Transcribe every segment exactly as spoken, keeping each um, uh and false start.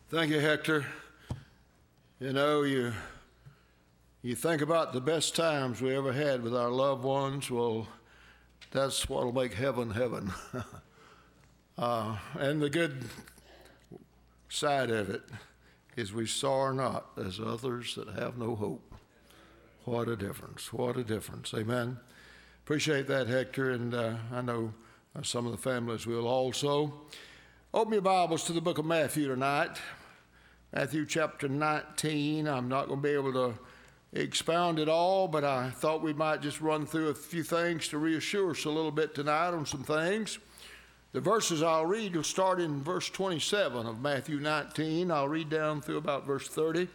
Thank you, Hector. You know, you you think about the best times we ever had with our loved ones. Well, that's what'll make heaven heaven. uh, and the good side of it is we sorrow not as others that have no hope. What a difference. What a difference. Amen. Appreciate that, Hector, and uh, I know uh, some of the families will also. Open your Bibles to the book of Matthew tonight. Matthew chapter nineteen. I'm not going to be able to expound it all, but I thought we might just run through a few things to reassure us a little bit tonight on some things. The verses I'll read will start in verse twenty-seven of Matthew nineteen. I'll read down through about verse thirty.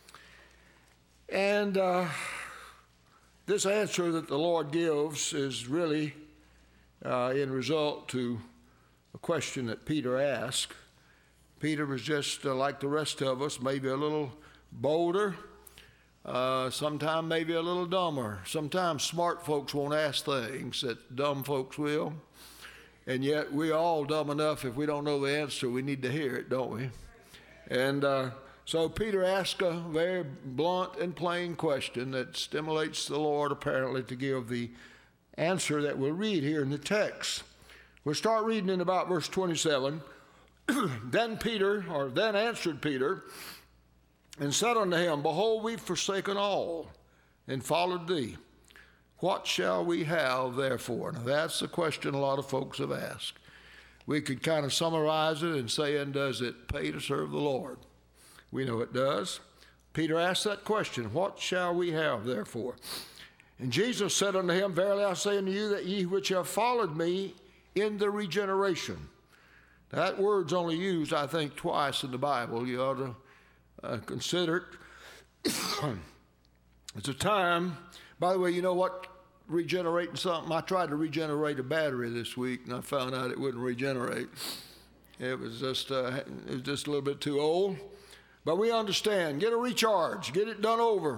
And uh, this answer that the Lord gives is really uh, in result to a question that Peter asked. Peter was just uh, like the rest of us, maybe a little bolder, uh, sometimes maybe a little dumber. Sometimes smart folks won't ask things that dumb folks will. And yet we all dumb enough, if we don't know the answer, we need to hear it, don't we? And uh, so Peter asked a very blunt and plain question that stimulates the Lord apparently to give the answer that we'll read here in the text. We'll start reading in about verse twenty-seven. Then Peter, or then answered Peter, and said unto him, Behold, we've forsaken all, and followed thee. What shall we have therefore? Now that's the question a lot of folks have asked. We could kind of summarize it and say, and does it pay to serve the Lord? We know it does. Peter asked that question, What shall we have therefore? And Jesus said unto him, Verily I say unto you, that ye which have followed me in the regeneration. That word's only used, I think, twice in the Bible. You ought to uh, consider it. It's a time, by the way, you know what, regenerating something, I tried to regenerate a battery this week, and I found out it wouldn't regenerate. It was just, uh, it was just a little bit too old. But we understand, get a recharge, get it done over.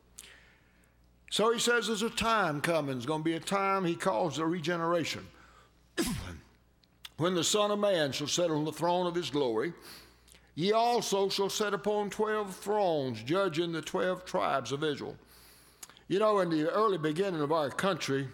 So he says there's a time coming. There's going to be a time he calls the regeneration. When the Son of Man shall sit on the throne of his glory, ye also shall sit upon twelve thrones, judging the twelve tribes of Israel. You know, in the early beginning of our country,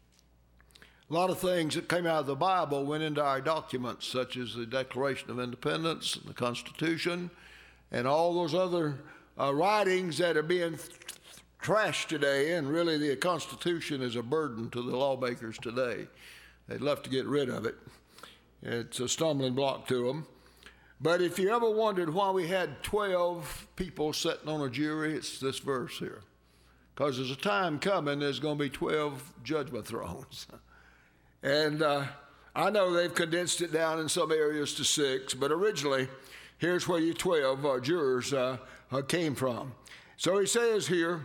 a lot of things that came out of the Bible went into our documents, such as the Declaration of Independence, and the Constitution, and all those other uh, writings that are being th- trashed today, and really the Constitution is a burden to the lawmakers today. They'd love to get rid of it. It's a stumbling block to them. But if you ever wondered why we had twelve people sitting on a jury, it's this verse here. Because there's a time coming, there's going to be twelve judgment thrones. And uh, I know they've condensed it down in some areas to six, but originally, here's where you twelve uh, jurors uh, uh, came from. So he says here,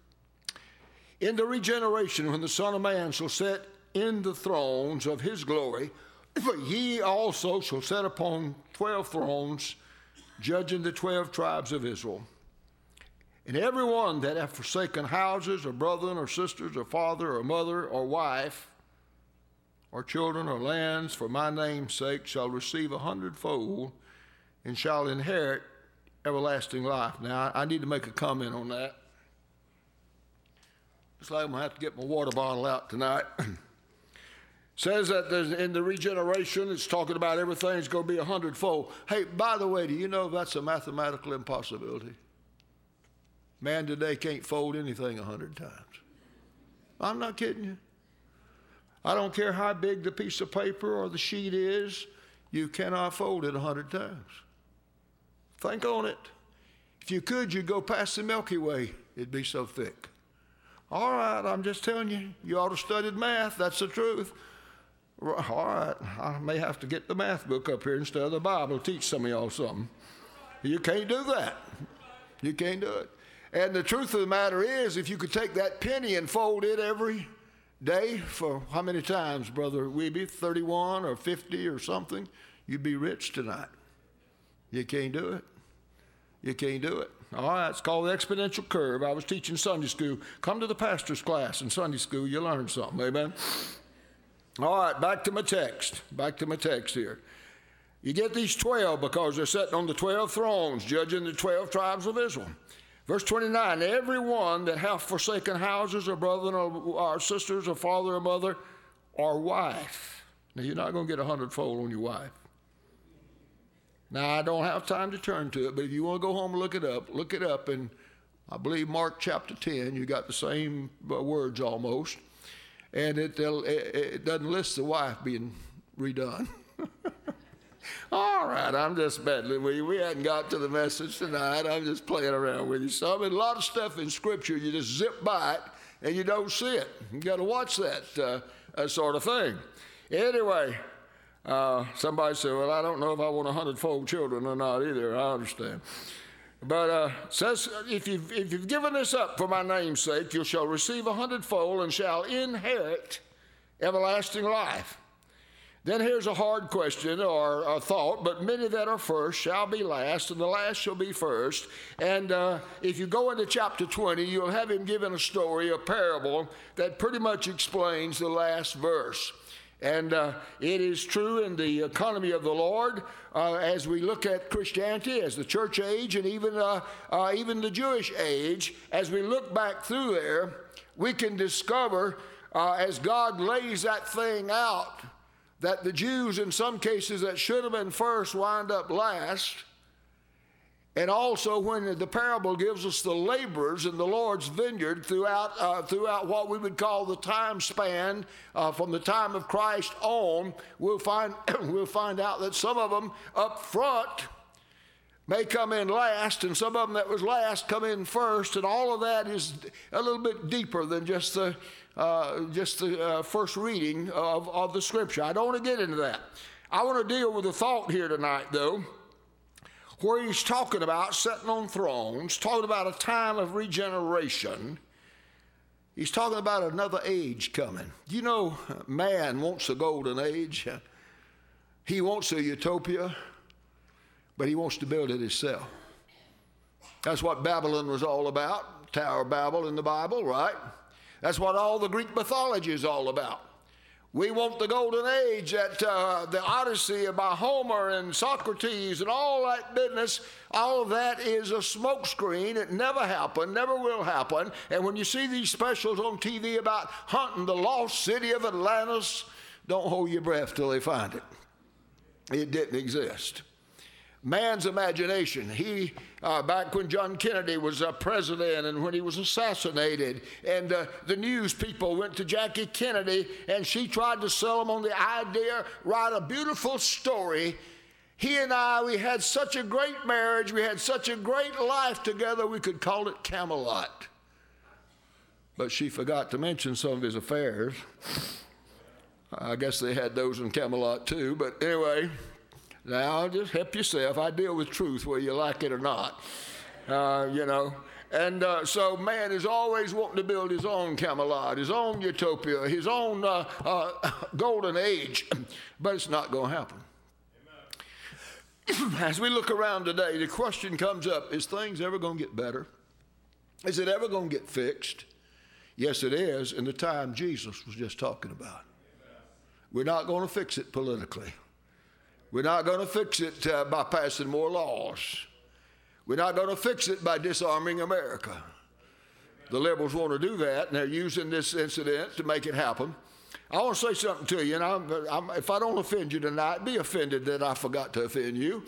in the regeneration, when the Son of Man shall sit in the thrones of his glory, but ye also shall sit upon twelve thrones, judging the twelve tribes of Israel. And every one that hath forsaken houses, or brethren, or sisters, or father, or mother, or wife, or children, or lands, for my name's sake, shall receive a hundredfold, and shall inherit everlasting life. Now, I need to make a comment on that. Looks like I'm going to have to get my water bottle out tonight. Says that there's, in the regeneration, it's talking about everything's going to be a hundredfold. Hey, by the way, do you know that's a mathematical impossibility? Man today can't fold anything a hundred times. I'm not kidding you. I don't care how big the piece of paper or the sheet is, you cannot fold it a hundred times. Think on it. If you could, you'd go past the Milky Way. It'd be so thick. All right, I'm just telling you, you ought to study math. That's the truth. All right, I may have to get the math book up here instead of the Bible to teach some of y'all something. You can't do that. You can't do it. And the truth of the matter is, if you could take that penny and fold it every day for how many times, Brother Weeby, thirty-one or fifty or something, you'd be rich tonight. You can't do it. You can't do it. All right, it's called the exponential curve. I was teaching Sunday school. Come to the pastor's class in Sunday school, you learn something, amen? All right, back to my text. Back to my text here. You get these twelve because they're sitting on the twelve thrones, judging the twelve tribes of Israel. Verse twenty-nine, every one that hath forsaken houses or brother or, or sisters or father or mother or wife. Now, you're not going to get a hundredfold on your wife. Now, I don't have time to turn to it, but if you want to go home and look it up, look it up. And I believe Mark chapter ten, you got the same words almost. And it, it, it doesn't list the wife being redone. All right, I'm just meddling with you. We hadn't got to the message tonight. I'm just playing around with you. So, I mean, a lot of stuff in Scripture, you just zip by it and you don't see it. You got to watch that uh, uh, sort of thing. Anyway, uh, somebody said, well, I don't know if I want a hundredfold children or not either. I understand. But uh, says, if you've, if you've given this up for my name's sake, you shall receive a hundredfold and shall inherit everlasting life. Then here's a hard question or a thought, but many that are first shall be last, and the last shall be first. And uh, if you go into chapter twenty, you'll have him given a story, a parable, that pretty much explains the last verse. And uh, it is true in the economy of the Lord uh, as we look at Christianity, as the church age, and even, uh, uh, even the Jewish age. As we look back through there, we can discover uh, as God lays that thing out, that the Jews, in some cases that should have been first, wind up last. And also when the parable gives us the laborers in the Lord's vineyard throughout, uh, throughout what we would call the time span uh, from the time of Christ on, we'll find, we'll find out that some of them up front may come in last, and some of them that was last come in first, and all of that is a little bit deeper than just the Uh, just the uh, first reading of, of the Scripture. I don't want to get into that. I want to deal with a thought here tonight, though, where he's talking about sitting on thrones, talking about a time of regeneration. He's talking about another age coming. You know, man wants a golden age. He wants a utopia, but he wants to build it himself. That's what Babylon was all about, Tower of Babel in the Bible, right? That's what all the Greek mythology is all about. We want the golden age, that uh, the Odyssey by Homer and Socrates and all that business. All of that is a smokescreen. It never happened, never will happen. And when you see these specials on T V about hunting the lost city of Atlantis, don't hold your breath till they find it. It didn't exist. Man's imagination. He, uh, back when John Kennedy was uh, president and when he was assassinated, and uh, the news people went to Jackie Kennedy, and she tried to sell them on the idea, write a beautiful story. He and I, we had such a great marriage, we had such a great life together, we could call it Camelot. But she forgot to mention some of his affairs. I guess they had those in Camelot too, but anyway. Now, just help yourself. I deal with truth whether you like it or not, uh, you know. And uh, so man is always wanting to build his own Camelot, his own utopia, his own uh, uh, golden age, but it's not going to happen. As we look around today, the question comes up, is things ever going to get better? Is it ever going to get fixed? Yes, it is, in the time Jesus was just talking about. We're not going to fix it politically. We're not going to fix it uh, by passing more laws. We're not going to fix it by disarming America. The liberals want to do that, and they're using this incident to make it happen. I want to say something to you, and I'm, I'm, if I don't offend you tonight, be offended that I forgot to offend you.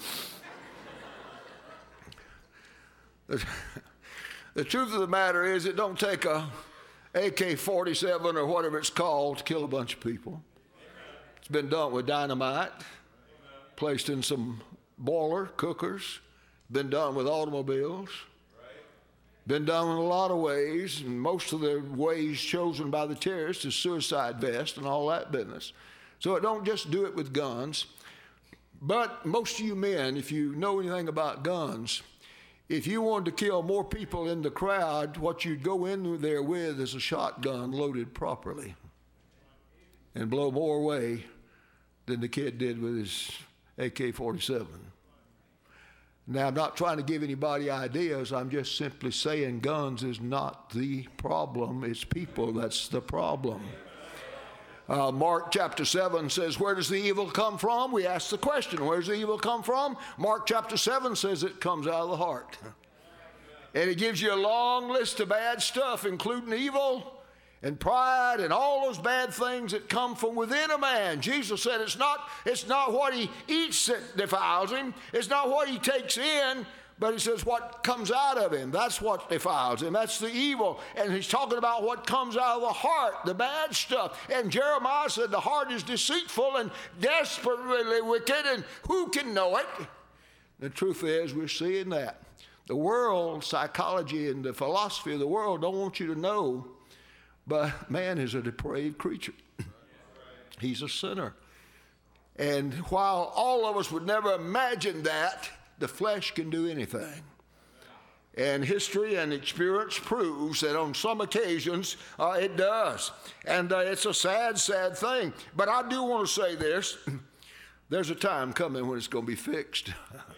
the, the truth of the matter is, it don't take a A K forty-seven or whatever it's called to kill a bunch of people. It's been done with dynamite, placed in some boiler cookers, been done with automobiles, been done in a lot of ways, and most of the ways chosen by the terrorists is suicide vest and all that business. So it don't just do it with guns. But most of you men, if you know anything about guns, if you wanted to kill more people in the crowd, what you'd go in there with is a shotgun loaded properly and blow more away than the kid did with his A K forty-seven. Now, I'm not trying to give anybody ideas. I'm just simply saying guns is not the problem. It's people that's the problem. Uh, Mark chapter seven says, where does the evil come from? We ask the question, where does the evil come from? Mark chapter seven says it comes out of the heart. And it gives you a long list of bad stuff, including evil and pride and all those bad things that come from within a man. Jesus said it's not, it's not what he eats that defiles him. It's not what he takes in, but he says what comes out of him. That's what defiles him. That's the evil. And he's talking about what comes out of the heart, the bad stuff. And Jeremiah said the heart is deceitful and desperately wicked, and who can know it? The truth is, we're seeing that. The world, psychology and the philosophy of the world don't want you to know, but man is a depraved creature. He's a sinner. And while all of us would never imagine that, the flesh can do anything. And history and experience proves that on some occasions uh, it does. And uh, it's a sad, sad thing. But I do want to say this. There's a time coming when it's going to be fixed.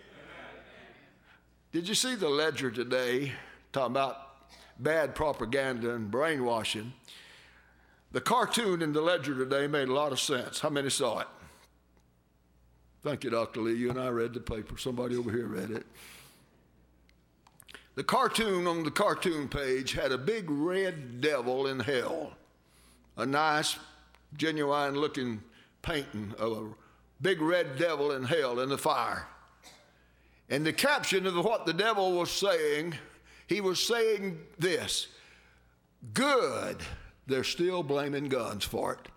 Did you see the Ledger today talking about bad propaganda and brainwashing? The cartoon in the Ledger today made a lot of sense. How many saw it? Thank you, Doctor Lee. You and I read the paper. Somebody over here read it. The cartoon on the cartoon page had a big red devil in hell. A nice, genuine-looking painting of a big red devil in hell in the fire. And the caption of what the devil was saying, he was saying this: good, they're still blaming guns for it.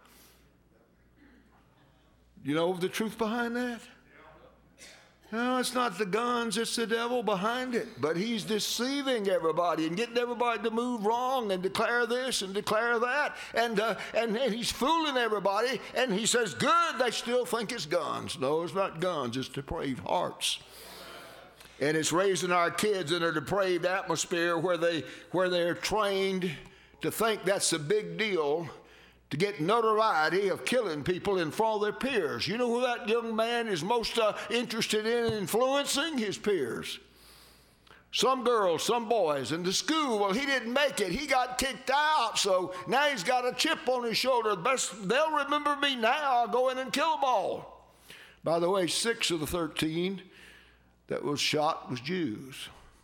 You know the truth behind that? No, it's not the guns, it's the devil behind it. But he's deceiving everybody and getting everybody to move wrong and declare this and declare that. And, uh, and, and he's fooling everybody. And he says, good, they still think it's guns. No, it's not guns, it's depraved hearts. And it's raising our kids in a depraved atmosphere where, they, where they're trained to think that's a big deal, to get notoriety of killing people in front of their peers. You know who that young man is most uh, interested in influencing? His peers. Some girls, some boys in the school, well, he didn't make it. He got kicked out, so now he's got a chip on his shoulder. Best, they'll remember me now. I'll go in and kill them all. By the way, six of the thirteen that was shot was Jews.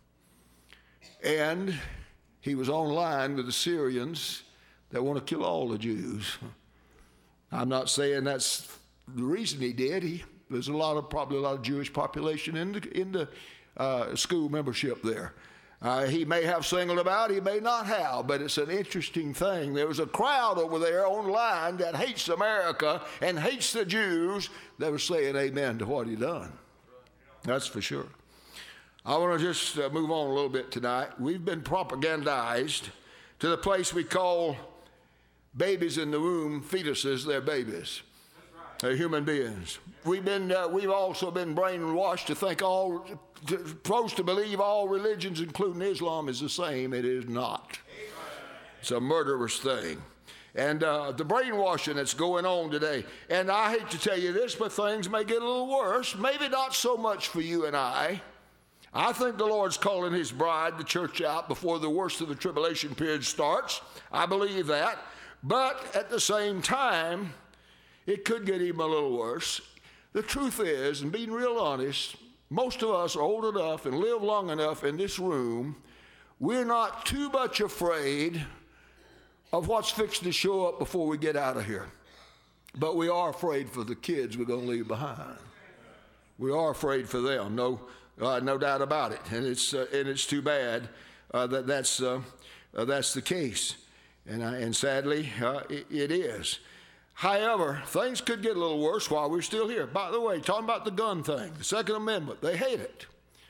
And he was online with the Syrians that want to kill all the Jews. I'm not saying that's the reason he did. He, there's a lot of, probably a lot of Jewish population in the, in the uh, school membership there. Uh, he may have singled them out, he may not have, but it's an interesting thing. There was a crowd over there online that hates America and hates the Jews that was saying amen to what he done. That's for sure. I want to just uh, move on a little bit tonight. We've been propagandized to the place we call babies in the womb, fetuses, they're babies. They're human beings. We've been, uh, we've also been brainwashed to think all, to, supposed to believe all religions, including Islam, is the same. It is not. It's a murderous thing. And uh, the brainwashing that's going on today. And I hate to tell you this, but things may get a little worse. Maybe not so much for you and I. I think the Lord's calling his bride, the church, out before the worst of the tribulation period starts. I believe that. But at the same time, it could get even a little worse. The truth is, and being real honest, most of us are old enough and live long enough in this room, we're not too much afraid of what's fixing to show up before we get out of here. But we are afraid for the kids we're going to leave behind. We are afraid for them, no, uh, no doubt about it. And it's, uh, and it's too bad uh, that that's, uh, uh, that's the case. And, uh, and sadly, uh, it, it is. However, things could get a little worse while we're still here. By the way, talking about the gun thing, the Second Amendment, they hate it.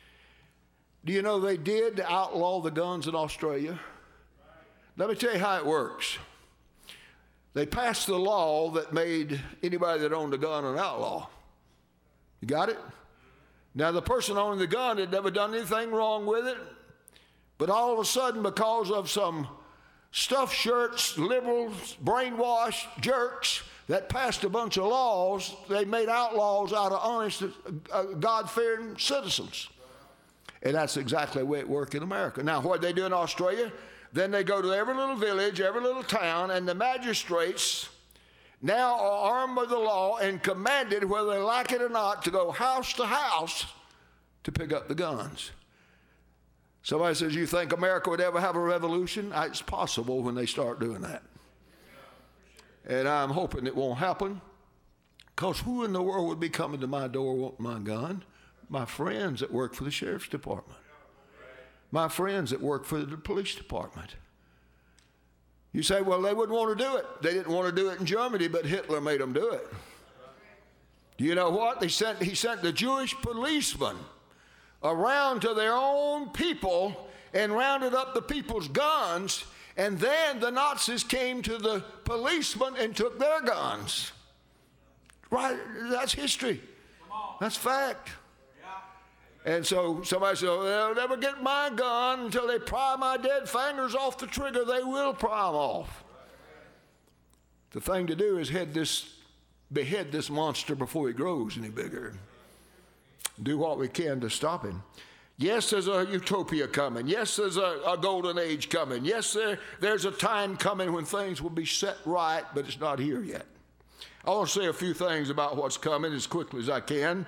Do you know they did outlaw the guns in Australia? Let me tell you how it works. They passed the law that made anybody that owned a gun an outlaw. You got it? Now, the person owning the gun had never done anything wrong with it, but all of a sudden, because of some stuffed shirts, liberals, brainwashed jerks that passed a bunch of laws, they made outlaws out of honest, uh, God-fearing citizens. And that's exactly the way it worked in America. Now, what they do in Australia, then they go to every little village, every little town, and the magistrates now are armed with the law and commanded, whether they like it or not, to go house to house to pick up the guns. Somebody says, you think America would ever have a revolution? It's possible when they start doing that. And I'm hoping it won't happen, because who in the world would be coming to my door wanting my gun? My friends that work for the sheriff's department. My friends that work for the police department. You say, well, they wouldn't want to do it. They didn't want to do it in Germany, but Hitler made them do it. Do you know what? They sent, he sent the Jewish policemen around to their own people and rounded up the people's guns, and then the Nazis came to the policemen and took their guns. Right? That's history. That's fact. And so somebody said, well, they'll never get my gun until they pry my dead fingers off the trigger. They will pry them off. The thing to do is head this, behead this monster before he grows any bigger. Do what we can to stop him. Yes, there's a utopia coming. Yes, there's a, a golden age coming. Yes, there, there's a time coming when things will be set right, but it's not here yet. I want to say a few things about what's coming as quickly as I can.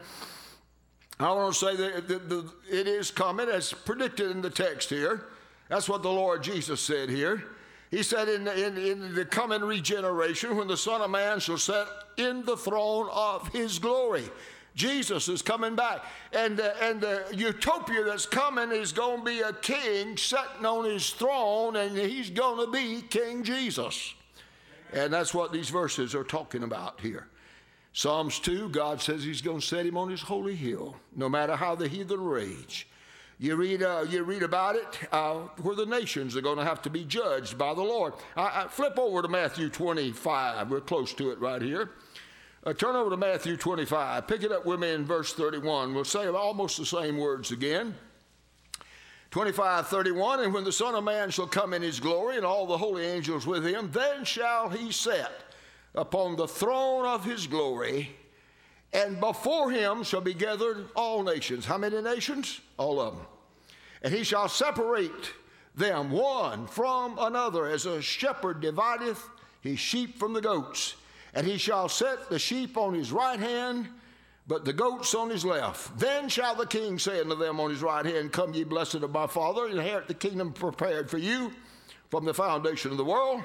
I want to say that the, the, it is coming as predicted in the text here. That's what the Lord Jesus said here. He said in, in, in the coming regeneration, when the Son of Man shall sit in the throne of his glory. Jesus is coming back. And, uh, and the utopia that's coming is going to be a king sitting on his throne, and he's going to be King Jesus. And that's what these verses are talking about here. Psalms two, God says he's going to set him on his holy hill, no matter how the heathen rage. You read, uh, you read about it, uh, where the nations are going to have to be judged by the Lord. I, I flip over to Matthew twenty-five. We're close to it right here. Uh, turn over to Matthew twenty-five. Pick it up with me in verse thirty-one. We'll say almost the same words again. twenty-five thirty-one, and when the Son of Man shall come in his glory, and all the holy angels with him, then shall he sit upon the throne of his glory, and before him shall be gathered all nations. How many nations? All of them. And he shall separate them one from another, as a shepherd divideth his sheep from the goats. And he shall set the sheep on his right hand, but the goats on his left. Then shall the king say unto them on his right hand, come ye blessed of my Father, inherit the kingdom prepared for you from the foundation of the world.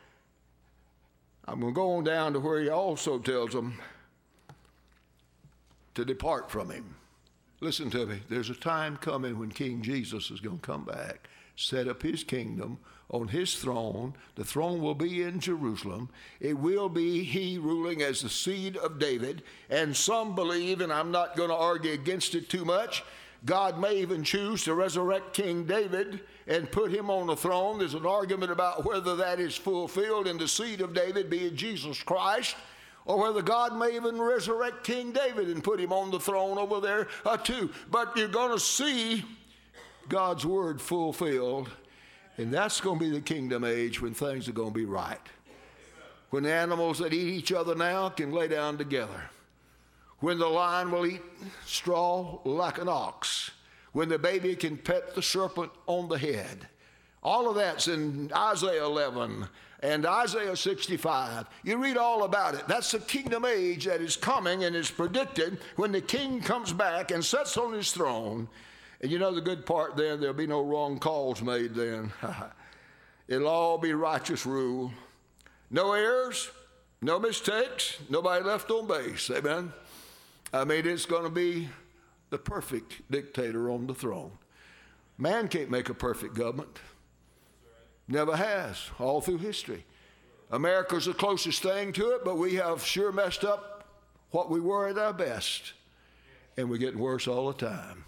I'm going to go on down to where he also tells them to depart from him. Listen to me. There's a time coming when King Jesus is going to come back, set up his kingdom on his throne. The throne will be in Jerusalem. It will be he ruling as the seed of David. And some believe, and I'm not going to argue against it too much, God may even choose to resurrect King David and put him on the throne. There's an argument about whether that is fulfilled in the seed of David being Jesus Christ, or whether God may even resurrect King David and put him on the throne over there uh, too. But you're going to see God's word fulfilled, and that's going to be the kingdom age when things are going to be right. When the animals that eat each other now can lay down together. When the lion will eat straw like an ox. When the baby can pet the serpent on the head. All of that's in Isaiah eleven and Isaiah sixty-five. You read all about it. That's the kingdom age that is coming and is predicted when the king comes back and sits on his throne. And you know the good part then, there'll be no wrong calls made then. It'll all be righteous rule. No errors, no mistakes, nobody left on base. Amen. I mean, it's going to be the perfect dictator on the throne. Man can't make a perfect government. Never has, all through history. America's the closest thing to it, but we have sure messed up what we were at our best. And we're getting worse all the time.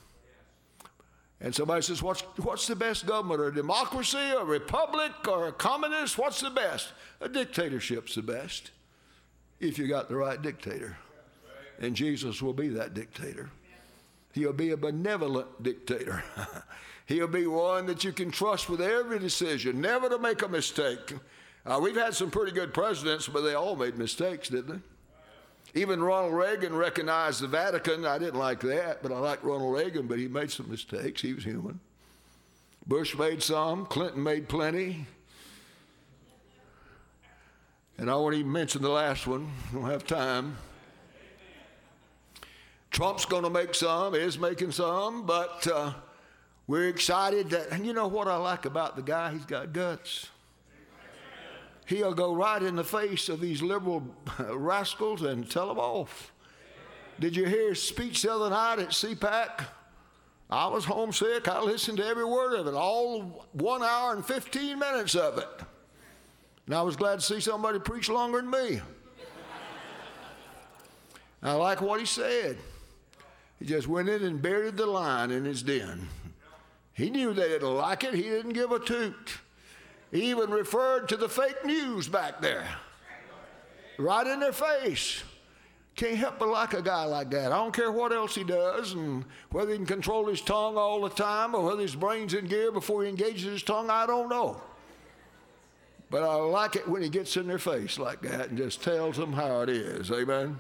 And somebody says, what's, what's the best government? A democracy, a republic, or a communist? What's the best? A dictatorship's the best, if you got the right dictator. And Jesus will be that dictator. He'll be a benevolent dictator. He'll be one that you can trust with every decision, never to make a mistake. Uh, we've had some pretty good presidents, but they all made mistakes, didn't they? Even Ronald Reagan recognized the Vatican. I didn't like that, but I liked Ronald Reagan, but he made some mistakes. He was human. Bush made some. Clinton made plenty. And I won't even mention the last one. I don't have time. Trump's going to make some, is making some, but uh, we're excited that, and you know what I like about the guy? He's got guts. He'll go right in the face of these liberal rascals and tell them off. Did you hear his speech the other night at C PAC? I was homesick. I listened to every word of it, all one hour and fifteen minutes of it. And I was glad to see somebody preach longer than me. I like what he said. He just went in and buried the lion in his den. He knew they didn't like it. He didn't give a toot. He even referred to the fake news back there, right in their face. Can't help but like a guy like that. I don't care what else he does, and whether he can control his tongue all the time or whether his brain's in gear before he engages his tongue, I don't know. But I like it when he gets in their face like that and just tells them how it is. Amen?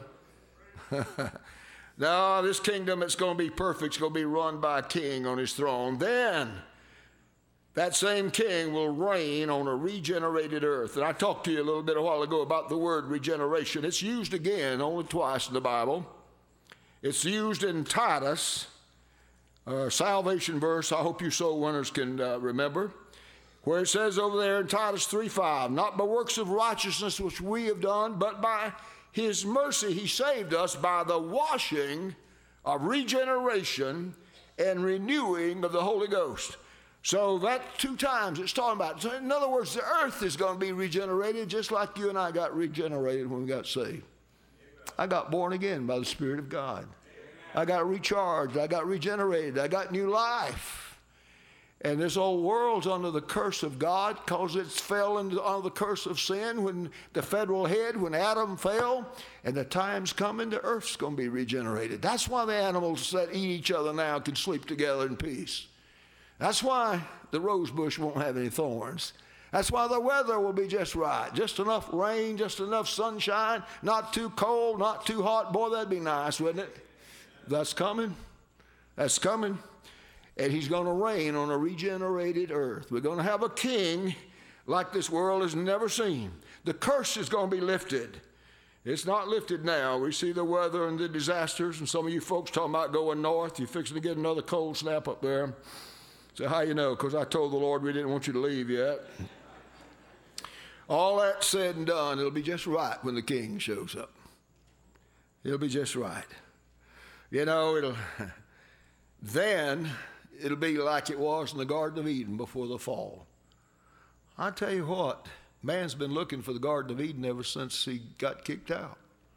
Now, this kingdom, it's going to be perfect. It's going to be run by a king on his throne. Then, that same king will reign on a regenerated earth. And I talked to you a little bit a while ago about the word regeneration. It's used again only twice in the Bible. It's used in Titus, a salvation verse I hope you soul winners can uh, remember, where it says over there in Titus three five, not by works of righteousness which we have done, but by his mercy he saved us by the washing of regeneration and renewing of the Holy Ghost. So that two times it's talking about. So in other words, the earth is going to be regenerated just like you and I got regenerated when we got saved. I got born again by the Spirit of God. I got recharged. I got regenerated. I got new life. And this old world's under the curse of God because it fell into, under the curse of sin when the federal head, when Adam fell. And the time's coming, the earth's going to be regenerated. That's why the animals that eat each other now can sleep together in peace. That's why the rose bush won't have any thorns. That's why the weather will be just right. Just enough rain, just enough sunshine, not too cold, not too hot. Boy, that'd be nice, wouldn't it? That's coming. That's coming. And he's going to reign on a regenerated earth. We're going to have a king like this world has never seen. The curse is going to be lifted. It's not lifted now. We see the weather and the disasters, and some of you folks talking about going north. You're fixing to get another cold snap up there. So how you know? Because I told the Lord we didn't want you to leave yet. All that said and done, it'll be just right when the king shows up. It'll be just right. You know, it'll then it'll be like it was in the Garden of Eden before the fall. I tell you what, man's been looking for the Garden of Eden ever since he got kicked out.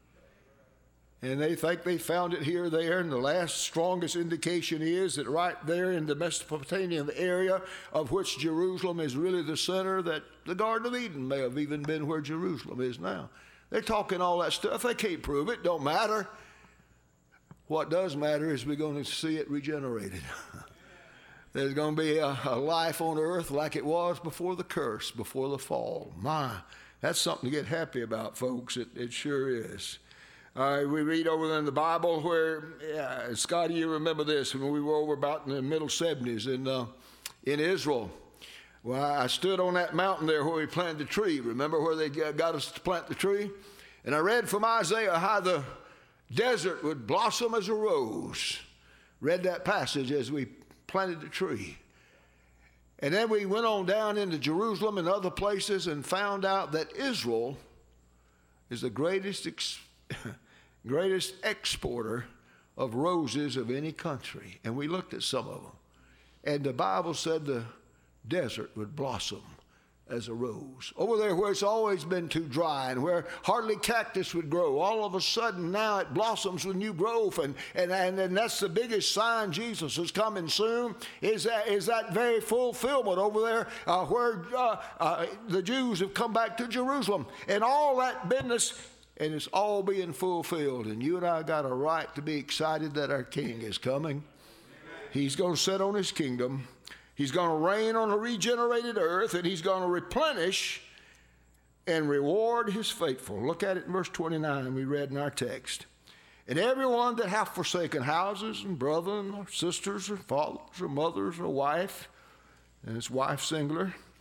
And they think they found it here or there, and the last strongest indication is that right there in the Mesopotamian area, of which Jerusalem is really the center, that the Garden of Eden may have even been where Jerusalem is now. They're talking all that stuff. They can't prove it. Don't matter. What does matter is we're going to see it regenerated. There's going to be a, a life on earth like it was before the curse, before the fall. My, that's something to get happy about, folks. It, it sure is. Uh, we read over in the Bible where, yeah, Scotty, you remember this, when we were over about in the middle seventies in, uh, in Israel. Well, I stood on that mountain there where we planted the tree. Remember where they got us to plant the tree? And I read from Isaiah how the desert would blossom as a rose. Read that passage as we planted the tree. And then we went on down into Jerusalem and other places and found out that Israel is the greatest ex- greatest exporter of roses of any country. And we looked at some of them. And the Bible said the desert would blossom as a rose. Over there where it's always been too dry and where hardly cactus would grow, all of a sudden now it blossoms with new growth. And, and, and, and that's the biggest sign Jesus is coming soon, is that, is that very fulfillment over there uh, where uh, uh, the Jews have come back to Jerusalem. And all that business, and it's all being fulfilled. And you and I got a right to be excited that our King is coming. He's going to sit on his kingdom. He's going to reign on a regenerated earth, and he's going to replenish and reward his faithful. Look at it in verse twenty-nine we read in our text. And everyone that hath forsaken houses and brethren or sisters or fathers or mothers or wife, and it's wife singular,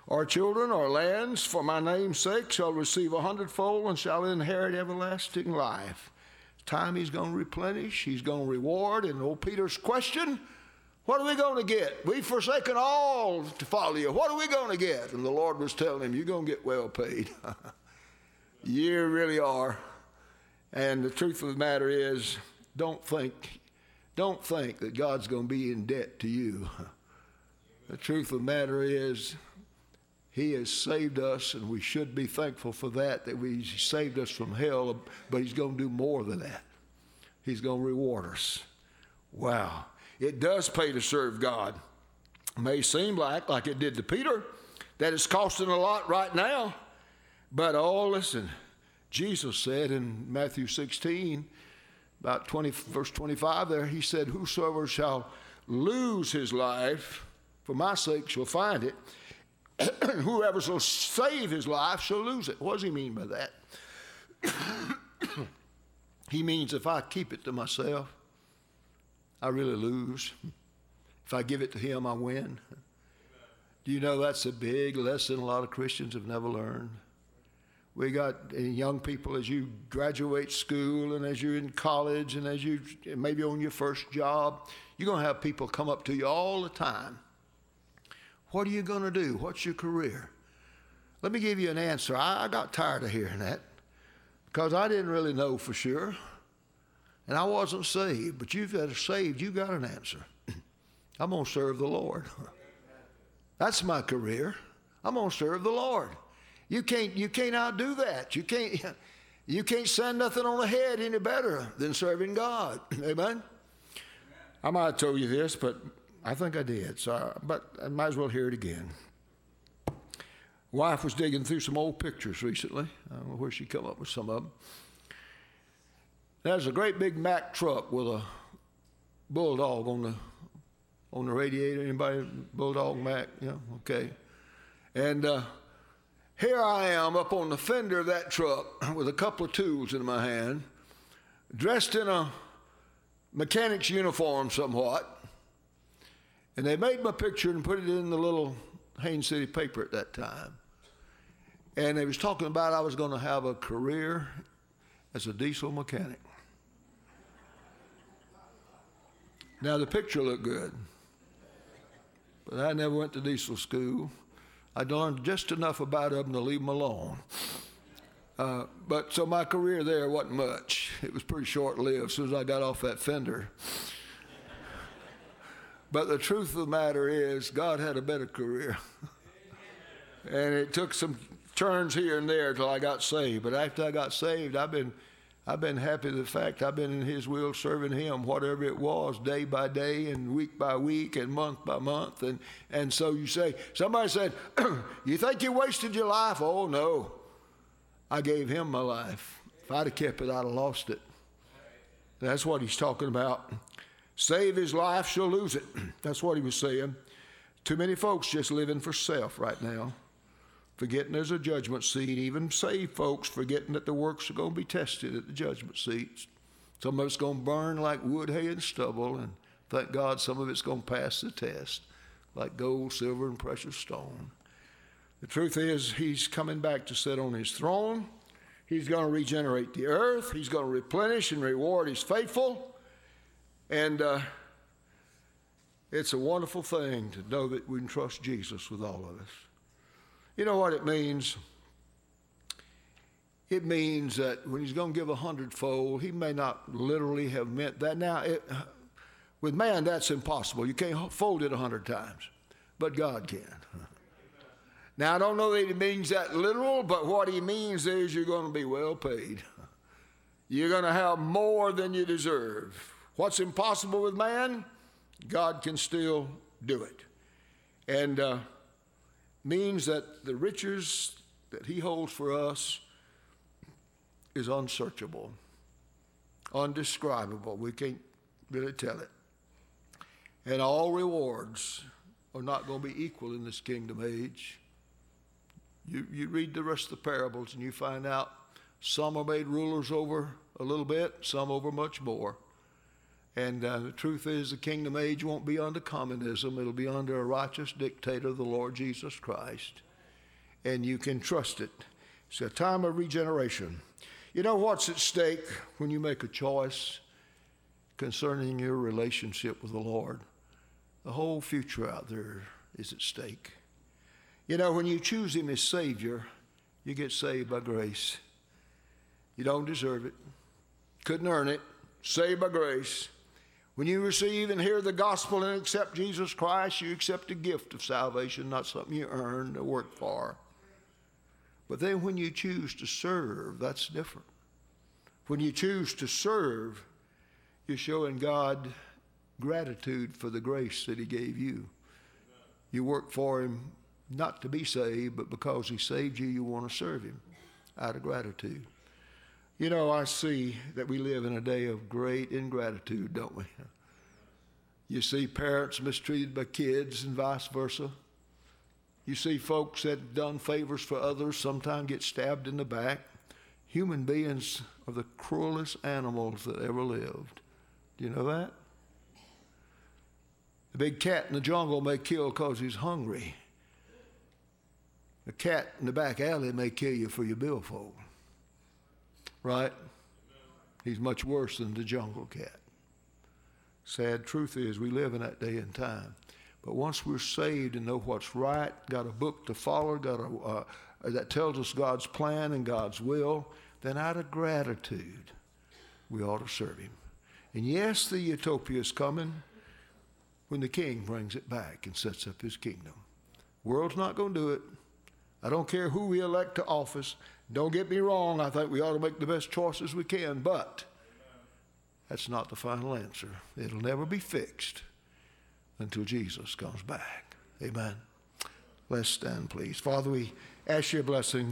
or children, or lands, for my name's sake, shall receive a hundredfold and shall inherit everlasting life. Time he's going to replenish, he's going to reward. And old Peter's question, what are we going to get? We've forsaken all to follow you. What are we going to get? And the Lord was telling him, you're going to get well paid. You really are. And the truth of the matter is, don't think, don't think that God's going to be in debt to you. The truth of the matter is, he has saved us, and we should be thankful for that, that we saved us from hell, but he's going to do more than that. He's going to reward us. Wow. It does pay to serve God. It may seem like, like it did to Peter, that it's costing a lot right now. But oh, listen, Jesus said in Matthew sixteen, about twenty, verse twenty-five there, he said, whosoever shall lose his life for my sake shall find it. Whoever shall save his life shall lose it. What does he mean by that? He means if I keep it to myself, I really lose. If I give it to him, I win. Do you know that's a big lesson a lot of Christians have never learned? We got young people, as you graduate school and as you're in college and as you maybe on your first job, you're going to have people come up to you all the time. What are you going to do? What's your career? Let me give you an answer. I, I got tired of hearing that because I didn't really know for sure. And I wasn't saved, but you've got saved, you got an answer. I'm going to serve the Lord. That's my career. I'm going to serve the Lord. You can't, you can't outdo that. You can't, you can't send nothing on the head any better than serving God. Amen? I might have told you this, but I think I did. So, but I might as well hear it again. Wife was digging through some old pictures recently. I don't know where she come up with some of them. There's a great big Mack truck with a bulldog on the on the radiator. Anybody bulldog Mack? Yeah, okay. And uh, here I am up on the fender of that truck with a couple of tools in my hand, dressed in a mechanic's uniform somewhat. And they made my picture and put it in the little Haines City paper at that time. And they was talking about I was going to have a career as a diesel mechanic. Now, the picture looked good, but I never went to diesel school. I learned just enough about them to leave them alone. Uh, but so my career there wasn't much. It was pretty short-lived as soon as I got off that fender. But the truth of the matter is, God had a better career. And it took some turns here and there till I got saved. But after I got saved, I've been I've been happy with the fact I've been in his will serving him, whatever it was, day by day and week by week and month by month. And, and so you say, somebody said, you think you wasted your life? Oh, no. I gave him my life. If I'd have kept it, I'd have lost it. That's what he's talking about. Save his life, shall lose it. That's what he was saying. Too many folks just living for self right now, forgetting there's a judgment seat. Even saved folks forgetting that the works are going to be tested at the judgment seats. Some of it's going to burn like wood, hay, and stubble, and thank God some of it's going to pass the test, like gold, silver, and precious stone. The truth is, he's coming back to sit on his throne. He's going to regenerate the earth. He's going to replenish and reward his faithful. And uh, it's a wonderful thing to know that we can trust Jesus with all of us. You know what it means? It means that when he's going to give a hundredfold, he may not literally have meant that. Now, it, with man, that's impossible. You can't fold it a hundred times, but God can. Now, I don't know that he means that literal, but what he means is you're going to be well paid. You're going to have more than you deserve. What's impossible with man, God can still do it. And uh, means that the riches that he holds for us is unsearchable, undescribable. We can't really tell it. And all rewards are not going to be equal in this kingdom age. You, you read the rest of the parables and you find out some are made rulers over a little bit, some over much more. And uh, the truth is the kingdom age won't be under communism. It'll be under a righteous dictator, the Lord Jesus Christ. and you can trust it. It's a time of regeneration. You know what's at stake when you make a choice concerning your relationship with the Lord? The whole future out there is at stake. You know, when you choose Him as Savior, you get saved by grace. You don't deserve it. Couldn't earn it. Saved by grace. When you receive and hear the gospel and accept Jesus Christ, you accept a gift of salvation, not something you earned or worked for. But then when you choose to serve, that's different. When you choose to serve, you're showing God gratitude for the grace that He gave you. You work for Him not to be saved, but because He saved you, you want to serve Him out of gratitude. You know, I see that we live in a day of great ingratitude, don't we? You see parents mistreated by kids and vice versa. You see folks that have done favors for others sometimes get stabbed in the back. Human beings are the cruelest animals that ever lived. Do you know that? The big cat in the jungle may kill because he's hungry. A cat in the back alley may kill you for your billfold. Right? He's much worse than the jungle cat. Sad truth is we live in that day and time. But once we're saved and know what's right, got a book to follow, got a, uh, that tells us God's plan and God's will, then out of gratitude, we ought to serve Him. And yes, the utopia is coming when the King brings it back and sets up His kingdom. The world's not going to do it. I don't care who we elect to office. Don't get me wrong, I think we ought to make the best choices we can, but that's not the final answer. It'll never be fixed until Jesus comes back. Amen. Let's stand, please. Father, we ask your blessing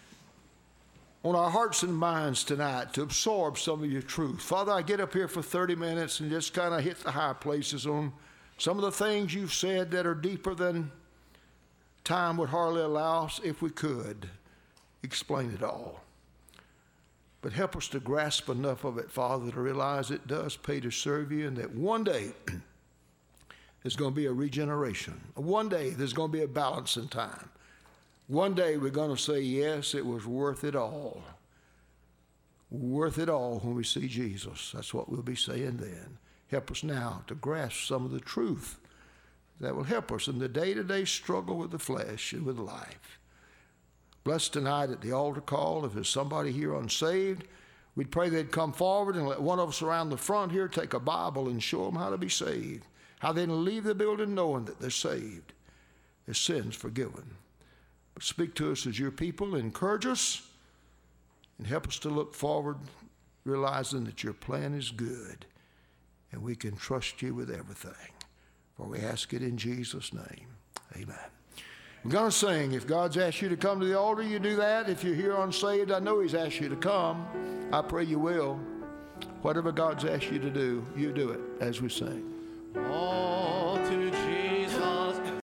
on our hearts and minds tonight to absorb some of your truth. Father, I get up here for thirty minutes and just kind of hit the high places on some of the things you've said that are deeper than time would hardly allow us if we could explain it all. But help us to grasp enough of it, Father, to realize it does pay to serve you and that one day there's going to be a regeneration. One day there's going to be a balance in time. One day we're going to say, yes, it was worth it all. Worth it all when we see Jesus. That's what we'll be saying then. Help us now to grasp some of the truth that will help us in the day-to-day struggle with the flesh and with life. Bless tonight at the altar call. If there's somebody here unsaved, we'd pray they'd come forward and let one of us around the front here take a Bible and show them how to be saved, how they can leave the building knowing that they're saved, their sins forgiven. But speak to us as your people, encourage us, and help us to look forward, realizing that your plan is good, and we can trust you with everything. For we ask it in Jesus' name. Amen. We're going to sing. If God's asked you to come to the altar, you do that. If you're here unsaved, I know He's asked you to come. I pray you will. Whatever God's asked you to do, you do it as we sing. All to Jesus.